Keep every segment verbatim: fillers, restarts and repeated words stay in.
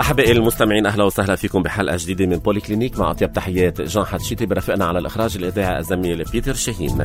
أحبائي المستمعين، أهلا وسهلا فيكم بحلقة جديدة من بولي كلينيك مع أطيب تحيات جان حتشيتي، برفقنا على الإخراج الإذاعي الزميل بيتر شاهين.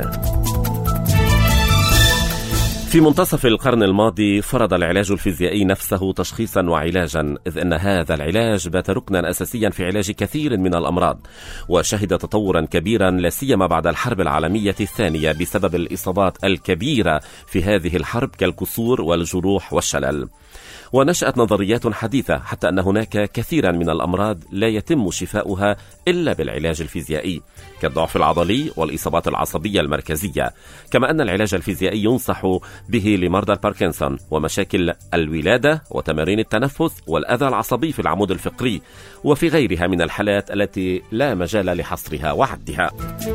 في منتصف القرن الماضي فرض العلاج الفيزيائي نفسه تشخيصا وعلاجا، إذ أن هذا العلاج بات ركنا أساسيا في علاج كثير من الأمراض، وشهد تطورا كبيرا لا سيما بعد الحرب العالمية الثانية بسبب الإصابات الكبيرة في هذه الحرب كالكسور والجروح والشلل. ونشأت نظريات حديثة حتى أن هناك كثيرا من الأمراض لا يتم شفاؤها إلا بالعلاج الفيزيائي، كالضعف العضلي والإصابات العصبية المركزية، كما أن العلاج الفيزيائي ينصح به لمرضى الباركنسون ومشاكل الولادة وتمارين التنفس والأذى العصبي في العمود الفقري، وفي غيرها من الحالات التي لا مجال لحصرها وعدها.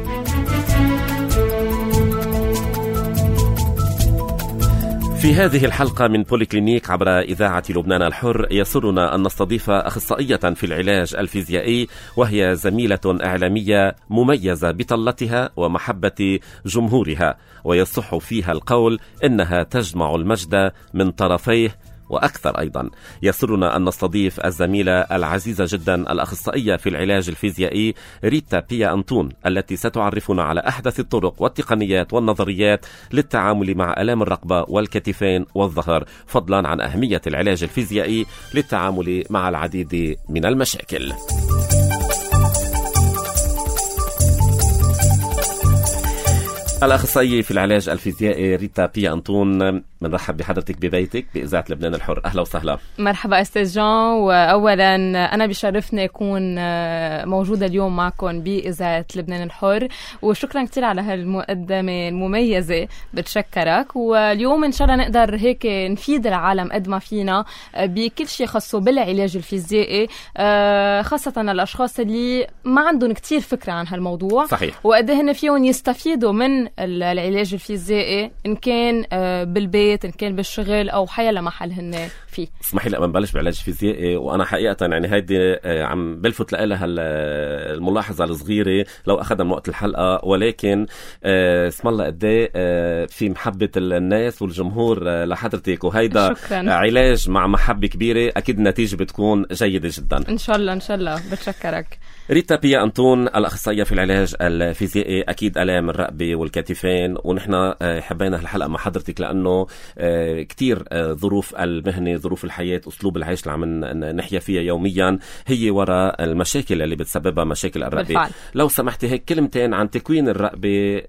في هذه الحلقة من بولي كلينيك عبر إذاعة لبنان الحر يسرنا أن نستضيف أخصائية في العلاج الفيزيائي، وهي زميلة إعلامية مميزة بطلتها ومحبة جمهورها، ويصح فيها القول إنها تجمع المجد من طرفيه وأكثر. أيضا يسرنا أن نستضيف الزميلة العزيزة جدا الأخصائية في العلاج الفيزيائي ريتا بيا أنطون، التي ستعرفنا على أحدث الطرق والتقنيات والنظريات للتعامل مع آلام الرقبة والكتفين والظهر، فضلا عن أهمية العلاج الفيزيائي للتعامل مع العديد من المشاكل. الأخصائية في العلاج الفيزيائي ريتا بيا أنطون، بنرحب بحضرتك ببيتك بإذاعة لبنان الحر. أهلا وسهلا. مرحبا أستاذ جان، وأولا أنا بشرفني أكون موجودة اليوم معكم بإذاعة لبنان الحر، وشكرا كتير على هالمقدمة المميزة، بتشكرك. واليوم إن شاء الله نقدر هيك نفيد العالم قد ما فينا بكل شيء خاصه بالعلاج الفيزيائي، خاصة الأشخاص اللي ما عندهم كتير فكرة عن هالموضوع. صحيح. وقد هن فيهم يستفيدوا من العلاج الفيزيائي، إن كان بالبيت إن كان بالشغل أو حيلا محل هن فيه. اسمحي لي قبل نبلش بعلاج فيزيائي، وأنا حقيقة يعني هيدي عم بلفت لها الملاحظة الصغيرة لو أخذنا من وقت الحلقة، ولكن اسم الله قديه في محبة الناس والجمهور لحضرتك، وهيدا شكراً. علاج مع محبة كبيرة، أكيد النتيجة بتكون جيدة جدا إن شاء الله. إن شاء الله. بتشكرك. ريتا بيا أنطون، الأخصائية في العلاج الفيزيائي، أكيد آلام الرقبة والكتفين، ونحن حبينا الحلقة مع حضرتك لأنه كتير ظروف المهنة، ظروف الحياة، أسلوب العيش اللي عم نحيا فيها يوميا هي وراء المشاكل اللي بتسببها مشاكل الرقبة. بالفعل. لو سمحتي هيك كلمتين عن تكوين الرقبة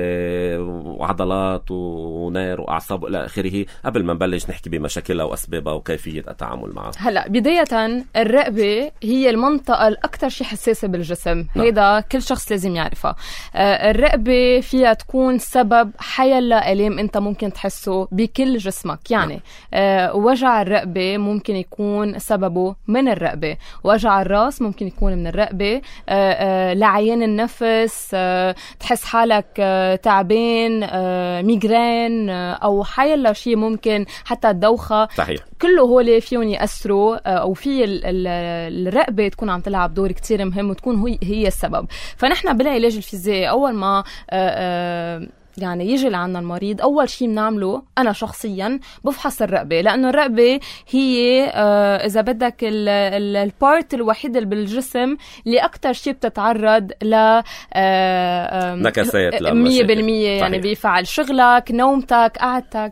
وعضلات ونار وأعصاب وإلى آخره قبل ما نبلش نحكي بمشاكلها وأسبابها وكيفية التعامل معها. هلا بداية الرقبة هي المنطقة الأكثر شيء حساسة بالجسم، هيدا كل شخص لازم يعرفها. آه الرقبة فيها تكون سبب حيلا آلام انت ممكن تحسه بكل جسمك، يعني آه وجع الرقبة ممكن يكون سببه من الرقبة، وجع الراس ممكن يكون من الرقبة، آه آه لعيان النفس، آه تحس حالك آه تعبان، آه ميغرين، آه او حيلا شيء ممكن حتى الدوخة. صحيح. كله هول فيهم يأثروا، آه او في الرقبة تكون عم تلعب دور كتير مهم وتكون هي, هي السبب. فنحن بالعلاج الفيزيائي أول ما آآ آآ يعني يجي لعنا المريض، أول شيء بنعمله أنا شخصيا بفحص الرقبة، لأنه الرقبة هي إذا بدك البارت الوحيد بالجسم اللي أكتر شيء بتتعرض ل نكسات مية بالمية، يعني بيفعل شغلك، نومتك، قعدتك.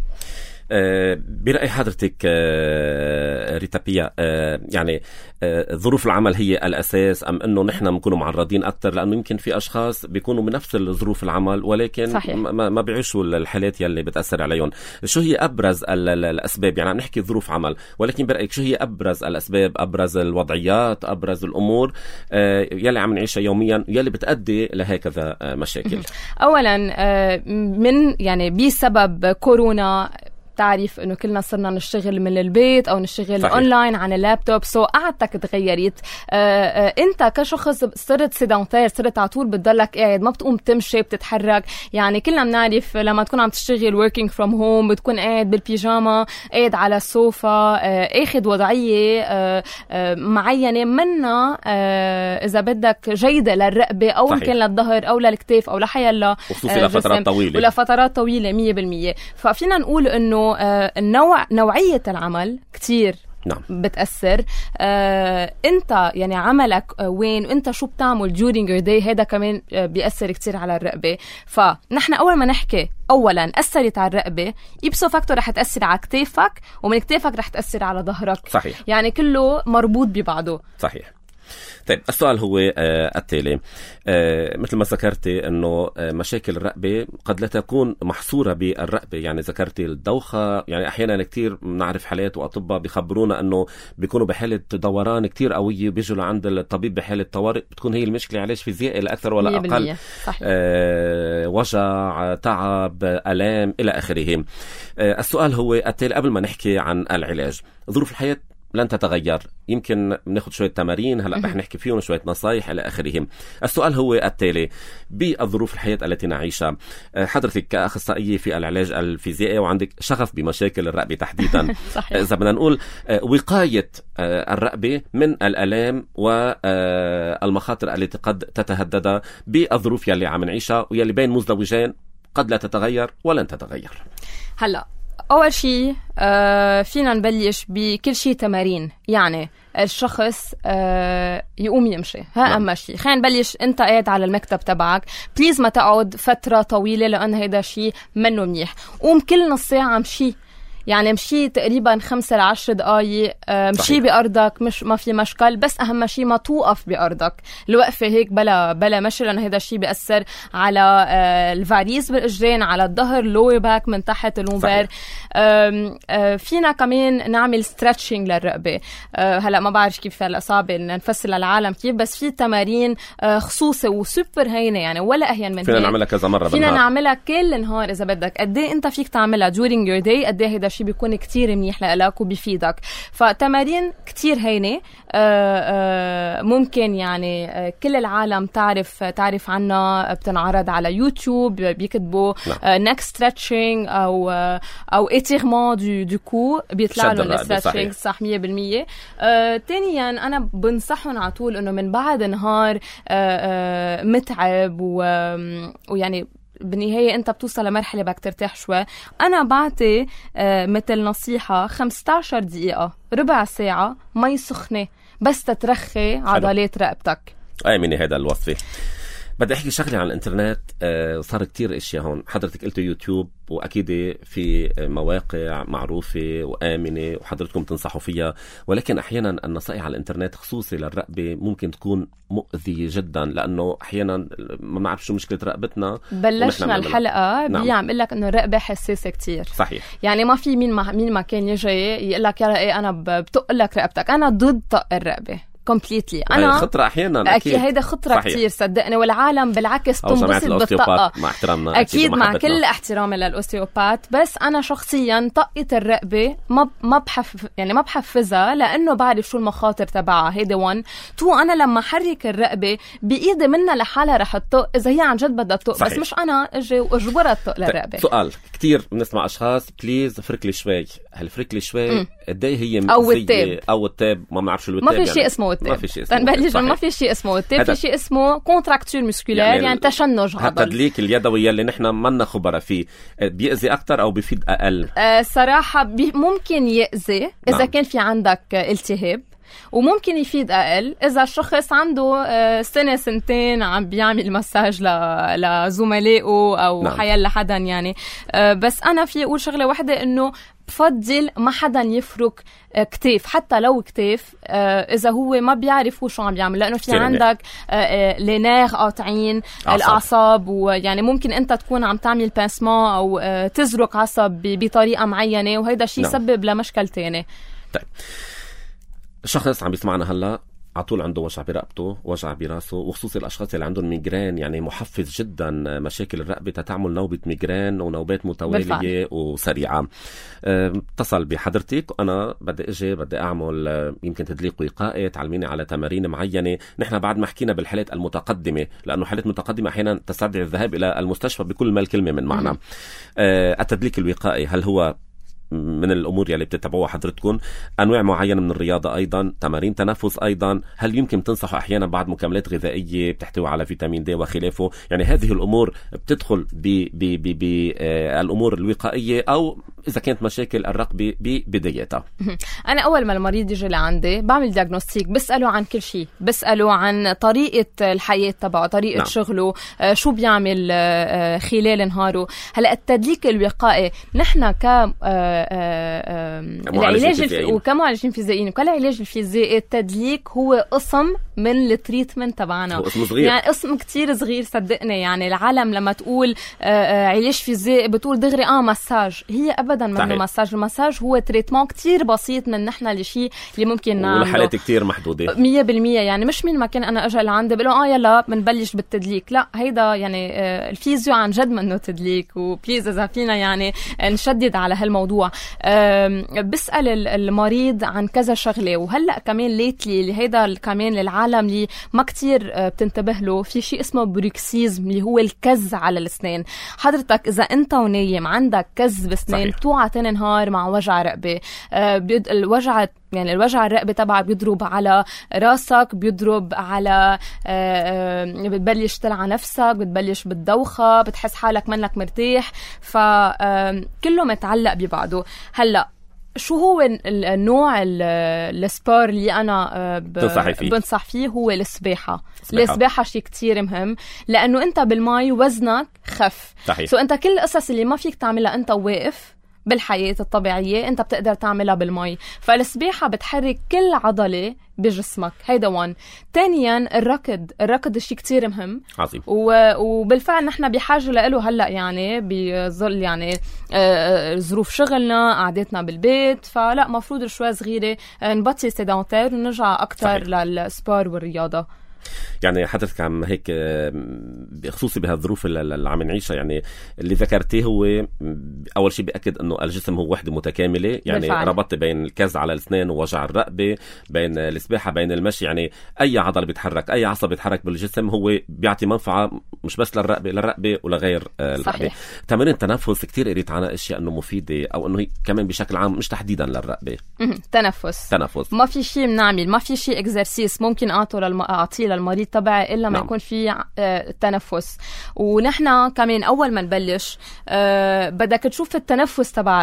أه برأي حضرتك أه ريتا بيا، أه يعني أه ظروف العمل هي الأساس، أم أنه نحن بنكونوا معرضين أكتر؟ لأنه يمكن في أشخاص بيكونوا بنفس ظروف العمل ولكن صحيح. ما, ما بيعيشوا الحالات يلي بتأثر عليهم. شو هي أبرز الأسباب؟ يعني نحكي ظروف عمل، ولكن برأيك شو هي أبرز الأسباب، أبرز الوضعيات، أبرز الأمور أه يلي عم نعيشها يوميا يلي بتأدي لهكذا مشاكل؟ أولا أه من يعني بسبب كورونا تعرف انه كلنا صرنا نشتغل من البيت او نشتغل صحيح. اونلاين عن اللابتوب، سو قعدتك تغيرت. آآ آآ انت كشخص صرت سيدانتير، صرت على طول بتضلك قاعد، ما بتقوم تمشي بتتحرك. يعني كلنا بنعرف لما تكون عم تشتغل working from home بتكون قاعد بالبيجاما، قاعد على السوفا، اخذ وضعيه آآ آآ معينه منا اذا بدك جيده للرقبه او يمكن للظهر او للكتاف او لحيلا، وخصوصي لفترات طويله ولفترات طويله مية بالمية. ففينا نقول انه النوع نوعيه العمل كتير نعم. بتأثر. آه، انت يعني عملك وين وانت شو بتعمل during your day هيدا كمان بيأثر كتير على الرقبة. فنحن اول ما نحكي اولا اثرت على الرقبة، يبسو فاكتور رح تأثر على كتافك، ومن كتافك رح تأثر على ظهرك. صحيح. يعني كله مربوط ببعضه. صحيح. طيب السؤال هو آه التالي. آه مثل ما ذكرتي انه آه مشاكل الرقبه قد لا تكون محصوره بالرقبه، يعني ذكرتي الدوخه، يعني احيانا كتير بنعرف حالات واطباء بيخبرونا انه بيكونوا بحاله دوران كتير قويه، بيجوا لعند الطبيب بحاله طوارئ، بتكون هي المشكله علاج فيزيائي لا اكثر ولا اقل. صحيح. آه وجع، تعب، الام الى اخره. آه السؤال هو التالي قبل ما نحكي عن العلاج. ظروف الحياه لن تتغير، يمكن ناخد شوية تمارين هلأ رح نحكي فيهم شوية نصايح إلى آخره. السؤال هو التالي: بالظروف الحياة التي نعيشها، حضرتك كأخصائية في العلاج الفيزيائي وعندك شغف بمشاكل الرقبة تحديدا، إذا بدنا نقول وقاية الرقبة من الآلام والمخاطر التي قد تتهدد بالظروف يلي عم نعيشها ويلي بين مزدوجين قد لا تتغير ولن تتغير. هلأ أول شيء آه فينا نبلش بكل شيء تمارين، يعني الشخص آه يقوم يمشي، ها أهم شيء. خلينا نبلش. أنت قاعد على المكتب تبعك، بليز ما تقعد فترة طويلة لأن هيدا شيء منه منيح. قوم كل نص ساعة مشي، يعني مشي تقريبا خمسة لعشر دقايق، مشي بأرضك، مش ما في مشكل، بس أهم شيء ما توقف بأرضك. الوقفة هيك بلا بلا مشي، لأن هذا الشيء بيأثر على الفاريز بالإجرين، على الظهر، لوي باك من تحت اللومبر. فينا كمان نعمل ستريتشنج للرقبة. هلا ما بعرف كيف هلا صعب نفسر للعالم كيف، بس في تمارين خصوصي وسوبر هينة يعني ولا أهين من فينا نعملها كذا مرة فينا بالنهار. نعملها كل نهار إذا بدك. قديه أنت فيك تعملها during your day، قديه هيدا شيء بيكون كتير منيح لك وبيفيدك. فتمارين كتير هينة ممكن يعني كل العالم تعرف تعرف عنها، بتنعرض على يوتيوب، بيكتبوا neck stretching أو أو étirement du, du cou، بيطلع لهم الستريتشنج صح مية بالمية. تانيا أنا بنصحهم على طول إنه من بعد نهار آه آه متعب ويعني بالنهاية أنت بتوصل لمرحلة بدك ترتاح شوي، أنا بعطي آه مثل نصيحة خمسة عشر دقيقة ربع ساعة مي سخنة بس تترخي عضلات رقبتك. آمني هذا الوصفة. بدي أحكي شغلة عن الإنترنت. آه صار كتير إشياء هون. حضرتك قلت يوتيوب، وأكيد في مواقع معروفة وآمنة وحضرتكم تنصحوا فيها، ولكن أحيانا النصائح على الإنترنت خصوصي للرقبة ممكن تكون مؤذية جدا، لأنه أحيانا ما نعرف شو مشكلة رقبتنا. بلشنا الحلقة نعم. بيعمل لك إنه الرقبة حساسة كتير. صحيح. يعني ما في مين ما مين ما كان يجي يقول لك يا إيه أنا بتق لك رقبتك. أنا ضد طق الرقبة كومبليتلي. انا خطره احيانا اكيد هيدا خطره كتير صدقني، والعالم بالعكس تنبسط بالطاقه. مع احترامنا اكيد مع كل احترامي للاوستيوبات، بس انا شخصيا طقه الرقبه ما ما بحف يعني ما بحفزها، لانه بعرف شو المخاطر تبعها. هيدا واحد. تو انا لما حرك الرقبه بايدي منها لحالها رح تطق اذا هي عن جد بدها تطق، بس مش انا اجي واجبرها تطق للرقبه. سؤال كتير بنسمع اشخاص بليز فركلي شوي، هالفركلي شوي قد ايه هي او التاب او التاب ما بنعرف شو التاب. ما في شيء يعني. اسمه التاب. ما في شيء اسمه تنبلش ما في شيء اسمه التاب، في شيء اسمه كونتراكتور مسكولير، يعني, يعني تشنج عضل. التدليك اليدوي يلي نحن ما خبره فيه بيأذي اكثر او بيفيد اقل؟ أه صراحه بي ممكن يأذي اذا نعم. كان في عندك التهاب، وممكن يفيد أقل إذا الشخص عنده سنة سنتين عم بيعمل مساج لزملائه أو نعم. حيال لحدا يعني. بس أنا في أقول شغلة واحدة، إنه بفضل ما حدا يفرك كتاف، حتى لو كتاف إذا هو ما بيعرف هو شو عم بيعمل، لأنه في عندك لينير قاطعين الأعصاب، ويعني ممكن أنت تكون عم تعمل بانسمان أو تزرق عصب بطريقة معينة، وهيدا شيء نعم. يسبب لمشكل تاني. طيب شخص عم بيسمعنا هلا عطول عنده وجع برقبته، وجع براسه، وخصوصي الاشخاص اللي عندهم ميجرين، يعني محفز جدا مشاكل الرقبه تتعمل نوبه ميجرين ونوبات متواليه بالفعل. وسريعه. اتصل بحضرتك وانا بدي اجي بدي اعمل يمكن تدليك وقائي، تعلميني على تمارين معينه. نحن بعد ما حكينا بالحالات المتقدمه، لانه حالات متقدمه احيانا تستدعي الذهاب الى المستشفى بكل ما الكلمه من معنى. التدليك الوقائي هل هو من الأمور يلي بتتبعوها حضرتكم؟ أنواع معينة من الرياضة أيضا، تمارين تنفس أيضا، هل يمكن تنصحوا أحيانا بعض مكملات غذائية بتحتوي على فيتامين دي وخلافه؟ يعني هذه الأمور بتدخل بالأمور الوقائية، أو إذا كانت مشاكل الرقبة ببدايتها؟ أنا أول ما المريض يجي لعندي بعمل دياغنوستيك، بسأله عن كل شيء، بسأله عن طريقة الحياة تبعه، طريقة نعم. شغله، شو بيعمل خلال نهاره. هلأ التدليك الوقائي نحن ك العلاج وكمعالجين فيزيائيين وكالعلاج الفيزيائي، التدليك هو قسم من التريتمنت تبعنا، هو اسم صغير، يعني اسم كتير صغير صدقني. يعني العالم لما تقول علاج فيزيائي بتقول دغري اه مساج، هي ابدا ما هو مساج. المساج هو تريتمون كتير بسيط من نحن الشيء اللي ممكن نعمله، والحالات كتير محدوده مية بالمية. يعني مش مين ما كان انا اجي لعندي بقول اه يلا بنبلش بالتدليك، لا هيدا يعني الفيزيو عن جد منه تدليك، وبليز اذا فينا يعني نشدد على هالموضوع. بسأل المريض عن كذا شغله. وهلا كمان ليتلي اللي هيدا كمان للعالم اللي ما كتير بتنتبه له، في شيء اسمه بروكسيزم اللي هو الكز على الاسنان. حضرتك اذا انت ونايم عندك كز بسنان توعى تنهار مع وجع رقبه، الوجع يعني الوجع الرقبة تبعك بيضرب على راسك، بيضرب على بتبلش تلعى نفسك، بتبلش بالدوخة، بتحس حالك منك مرتاح، فكله متعلق ببعضه. هلأ شو هو النوع السبور اللي أنا بنصح فيه؟ هو السباحة. السباحة شيء كتير مهم، لأنه أنت بالماء وزنك خف، سو أنت كل القصص اللي ما فيك تعملها أنت واقف بالحياة الطبيعية أنت بتقدر تعملها بالماء. فالسباحة بتحرك كل عضلة بجسمك، هيدا وان. تانيا الركض، الركض الشيء كتير مهم عظيم، وبالفعل نحن بحاجة له هلأ يعني بظل يعني ظروف شغلنا، قعدتنا بالبيت، فلا مفروض شوي صغيرة نبطل سيدانتير ونرجع أكتر للسبور والرياضة. يعني حضرتك عم هيك بخصوصي بهالظروف اللي عم نعيشها، يعني اللي ذكرتيه هو أول شيء بيأكد أنه الجسم هو وحدة متكاملة. يعني بالفعل. ربطت بين الكز على الأسنان ووجع الرقبة، بين السباحة، بين المشي. يعني أي عضلة بيتحرك، أي عصب بيتحرك بالجسم هو بيعطي منفعة مش بس للرقبة للرقبة ولغير الرقبة. تمارين التنفس كتير قريت عنها أشياء أنه مفيدة، أو أنه هي كمان بشكل عام مش تحديدا للرقبة. تنفس تنفس ما في شيء بنعمل، ما في شيء إكزرسيس ممكن أعطيه للم... أعطيه للمريض تبعي إلا ما نعم. يكون في آه تنفس. ونحن كمان أول ما نبلش آه بدك تشوف التنفس تبع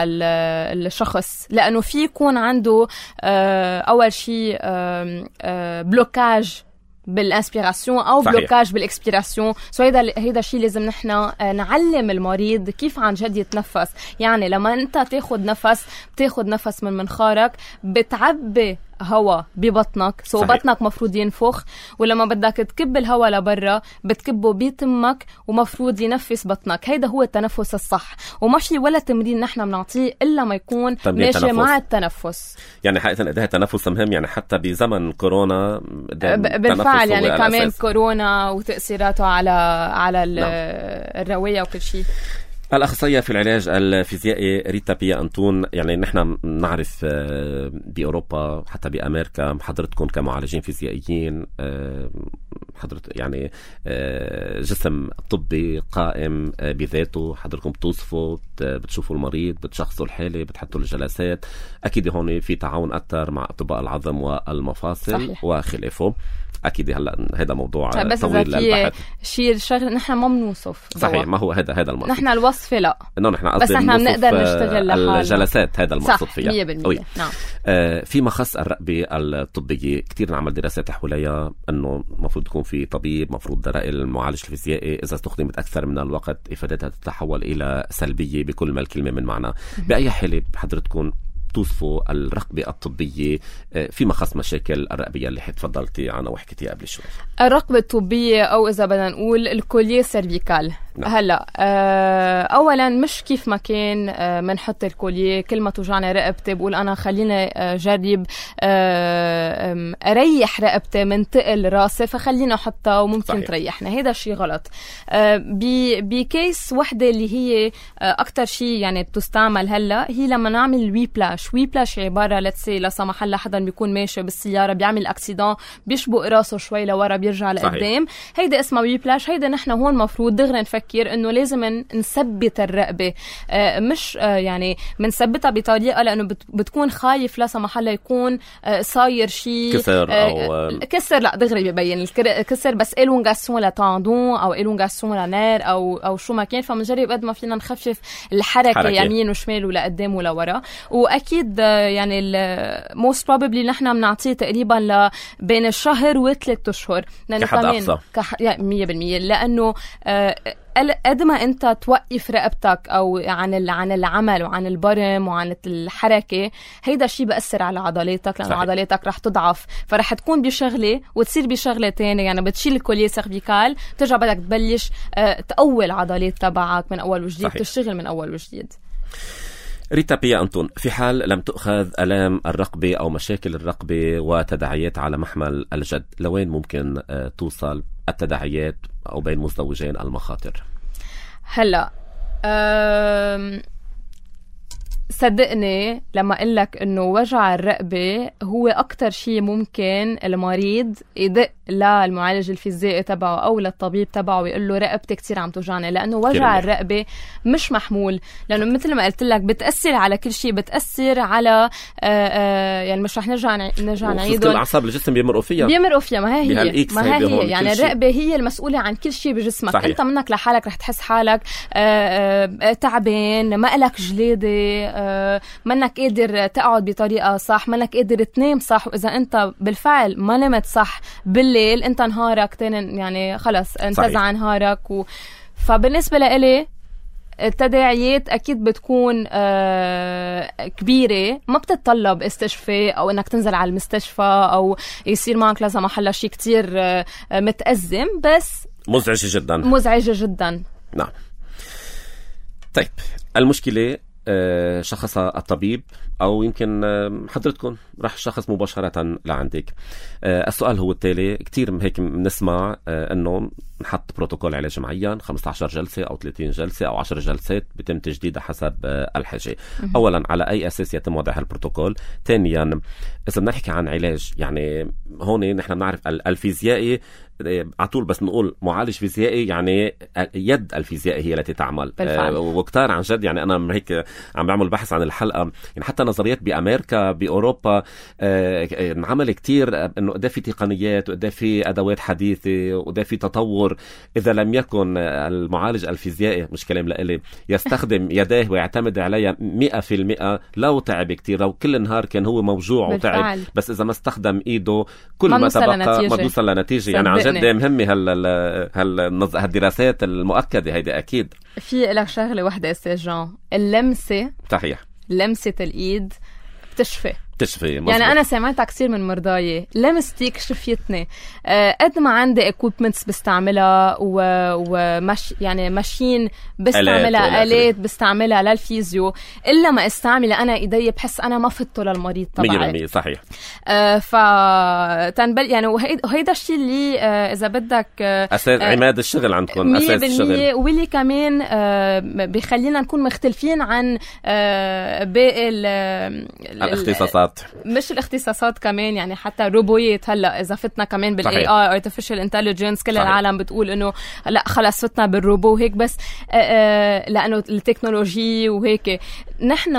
الشخص، لأنه في يكون عنده آه أول شيء آه آه بلوكاج بالانسبيراسيون او صحيح. بلوكاج بالاكسبيراسيون. سو هيدا هيدا الشيء لازم نحن نعلم المريض كيف عن جد يتنفس. يعني لما انت تاخد نفس، بتاخد نفس من منخارك، بتعبي هوا ببطنك، سو صحيح. بطنك مفروض ينفخ، ولما بدك تكب الهوا لبرا بتكبه بيتمك ومفروض ينفس بطنك. هيدا هو التنفس الصح، وما في ولا تمرين نحن بنعطيه الا ما يكون ماشي مع التنفس. يعني حقيقة قدها التنفس مهم، يعني حتى بزمن كورونا بالفعل يعني كمان الأساس. كورونا وتأثيراته على على نعم. الرواية وكل شيء. الأخصائية في العلاج الفيزيائي ريتا بيا أنطون، يعني نحن نعرف بأوروبا حتى بأمريكا حضرتكم كمعالجين فيزيائيين حضرت يعني جسم طبي قائم بذاته، حضرتكم بتوصفوا، بتشوفوا المريض، بتشخصوا الحالة، بتحطوا الجلسات. أكيد هون في تعاون أكثر مع أطباء العظم والمفاصل صحيح. وخلافه. أكيد هلا هذا موضوع طويل للبحث. شيء شغل نحن ما بنوصف صحيح، ما هو هذا هذا المقصود. نحن الوصفة لا، إنه نحن بس نحن بنقدر نشتغل لحالنا. الجلسات هذا المقصود فيها مية بالمية. نعم. آه في مخص الرقبة الطبية كتير نعمل دراسات حواليها، إنه مفروض يكون في طبيب، مفروض رأي المعالج الفيزيائي إذا استخدمت أكثر من الوقت إفادتها تتحول إلى سلبية بكل ما الكلمة من معنى. بأي حالة حضرتكم توصفوا الرقبة الطبية في مخص مشاكل الرقبية اللي تفضلتي عنها وحكيتي قبل شوي؟ الرقبة الطبية أو إذا بدنا نقول الكوليه سيرفيكال. نعم. هلا أولا مش كيف ما كان منحط الكوليه كل ما توجعني رقبتي بقول أنا خليني جرب أريح رقبتي من تقل راسي فخلينا أحطها وممكن صحيح. تريحنا. هيدا شيء غلط. بكيس وحدة اللي هي أكتر شيء يعني بتستعمل هلا هي لما نعمل ويبلاش. ويبلاش عبارة لتسي لا سمح الله حدا بيكون ماشي بالسيارة بيعمل أكسيدان بيشبق راسه شوي لورا بيرجع لقدام، هيدا اسمها ويبلاش. هيدا نحن هون مفروض دغري نفك بفكر إنه لازم نثبت الرقبة، آه مش آه يعني منثبتها بطريقة لأنه بت بتكون خايف لا سمح الله يكون آه صاير شيء كسر أو آه كسر، لا دغري ببين الكسر، بس إلونغاسيون لتاندون أو إلونغاسيون لنير أو أو شو ما كان. فمنجرب قد ما فينا نخفف الحركة حركة. يمين وشمال ولا قدام ولا ورا. وأكيد آه يعني most probably نحن بنعطيه تقريبا ل بين الشهر وثلاث أشهر كحد أقصى كح... يعني مية بالمية، لأنه آه قد ما أنت توقف رقبتك أو عن عن العمل وعن البرم وعن الحركة، هيدا الشيء بأثر على عضلاتك، لأن عضلاتك رح تضعف، فرح تكون بشغلة وتصير بشغلة تانية. يعني بتشيل الكوليه سيرفيكال، ترجع بدك تبلش آه تقوي العضلات تبعك من أول وجديد، صحيح. تشتغل من أول وجديد. ريتا بيا أنطون، في حال لم تؤخذ ألام الرقبة أو مشاكل الرقبة وتداعيات على محمل الجد، لوين ممكن توصل التداعيات أو بين مزدوجين المخاطر؟ هلأ أم... صدقني لما قلك إنه وجع الرقبة هو أكتر شيء ممكن المريض يدق للمعالج الفيزيائي تبعه أو للطبيب تبعه ويقول له رقبتي كتير عم توجعني، لأنه وجع الرقبة مش محمول، لأنه مثل ما قلت لك بتأثر على كل شيء، بتأثر على آآ آآ يعني مش رح نرجع نرجع نعيدهم. كل أعصاب الجسم بيمرقوا فيها بيمرقوا فيها ما هي هي ما هي هي يعني الرقبة هي المسؤولة عن كل شيء بجسمك. صحيح. أنت منك لحالك رح تحس حالك آآ تعبان، ما إلك جلادة، منك قادر تقعد بطريقة صح، منك قادر تنام صح. وإذا أنت بالفعل ما نمت صح بالليل، أنت نهارك تاني يعني خلص انتزع نهارك. و... فبالنسبة لإلي التداعيات أكيد بتكون آه كبيرة، ما بتتطلب استشفاء أو إنك تنزل على المستشفى أو يصير معك لا سمح الله شيء كتير آه متأزم، بس مزعجة جدا مزعجة جدا. نعم. طيب المشكلة شخصها الطبيب أو يمكن حضرتكم راح شخص مباشرة لعندك. السؤال هو التالي، كتير هيك بنسمع أنه نحط بروتوكول علاج معين خمسة عشر جلسة أو ثلاثين جلسة أو عشر جلسات بيتم تجديدها حسب الحاجة. أولا على أي أساس يتم وضع هالبروتوكول؟ ثانيا إذا بنحكي عن علاج، يعني هون نحن بنعرف الفيزيائي على طول، بس نقول معالج فيزيائي يعني يد الفيزيائي هي التي تعمل. آه وكتار عن جد يعني أنا هيك عم بعمل بحث عن الحلقة، يعني حتى نظريات بأمريكا بأوروبا آه عمل كتير إنه قد في تقنيات وقد في أدوات حديثة وقد في تطور. إذا لم يكن المعالج الفيزيائي، مش كلام لإلي، يستخدم يديه ويعتمد عليها مئة في المئة، لو تعب كتير، لو كل النهار كان هو موجوع وتعب، بس إذا ما استخدم إيده كل ما, ما تبقى ما بيوصل لنتيجة. يعني عن جد مهمة هال هال هالدراسات المؤكدة هيدي. أكيد في لك شغلة واحدة استاذ، اللمسة، صحيح، لمسة الإيد بتشفي تشفي. يعني أنا سمعتها كثير من مرضاي، لمستيك شفيتني. أه قد ما عندي equipments بستعملها ومش يعني ماشين بستعملها، آلات بستعملها للفيزيو، إلا ما استعملها أنا إيدي بحس أنا ما فته للمريض تبعي. مية بالمية صحيح. أه فتنبل يعني وهيدا الشيء اللي أه إذا بدك أه أساس عماد الشغل عندكم، أساس الشغل، واللي كمان أه بيخلينا نكون مختلفين عن أه باقي الاختصاصات. مش الاختصاصات كمان، يعني حتى روبويات هلا اذا فتنا كمان بالاي اي artificial intelligence، كل صحيح. العالم بتقول انه لا خلص فتنا بالروبو هيك، بس آآ لانه التكنولوجي وهيك. نحن